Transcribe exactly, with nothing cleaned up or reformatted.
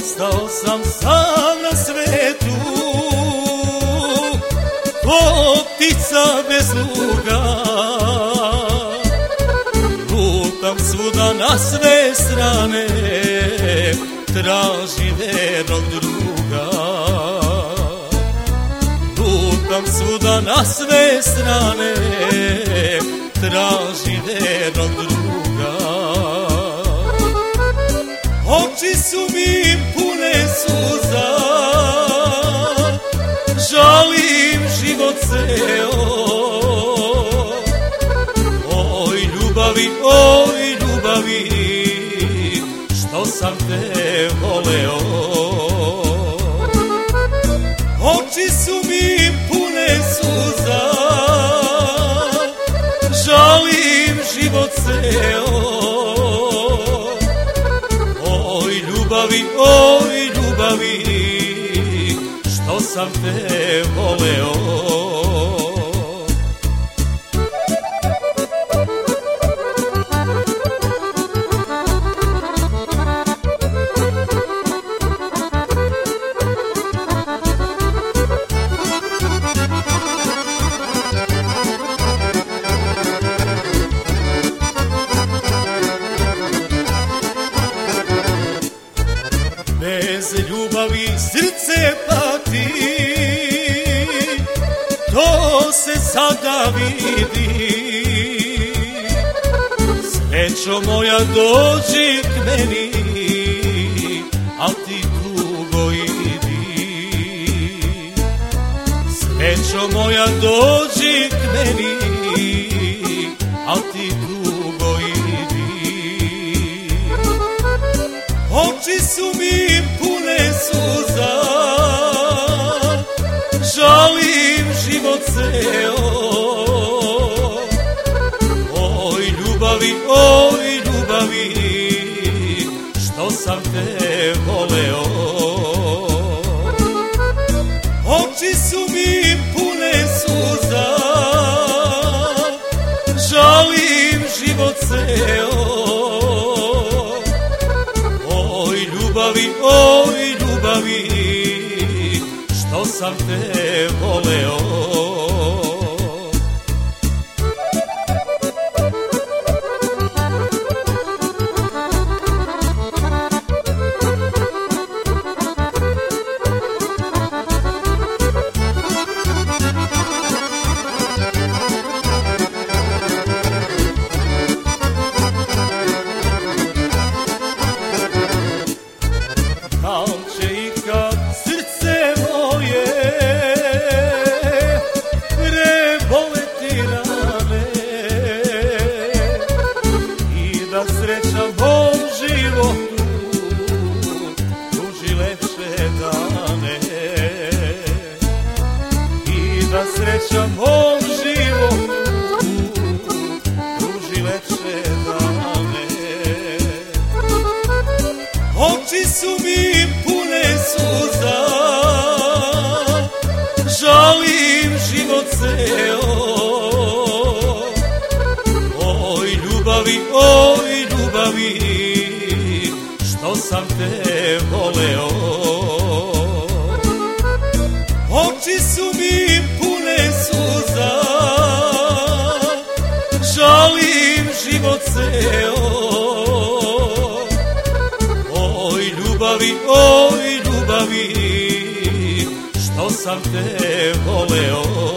Ostao sam sam na svetu, ko ptica bez luga. Lutam svuda na sve strane, tražim vernog druga. Lutam svuda na sve strane, tražim vernog druga. Oči su mi pune suza, žalim život ceo. Oj ljubavi, oj ljubavi, što sam te voleo. Oči su mi pune suza, žalim život ceo. Ljubavi, oj ljubavi, što sam te voleo. Bez ljubavi srce pati, to se sada vidi. Srećo moja dođi k meni, al ti tugo idi. Srećo moja dođi k meni, al ti tugo idi. Oči su mi pune suza, žalim život ceo. Oj ljubavi, oj ljubavi, što sam te voleo. Oči su mi pune suza, žalim život ceo. Ljubavi, oj ljubavi, što sam te voleo. Dal će ikad srce moje preboleti rane i da sreća mom životu pruži lepše dane, i da sreća mom životu pruži lepše dane. Oči su mi pune suza, žalim život ceo. Oj ljubavi, oj ljubavi, što sam te voleo. Oči su mi pune suza, žalim život ceo. Ljubavi, oj ljubavi, što sam te voleo.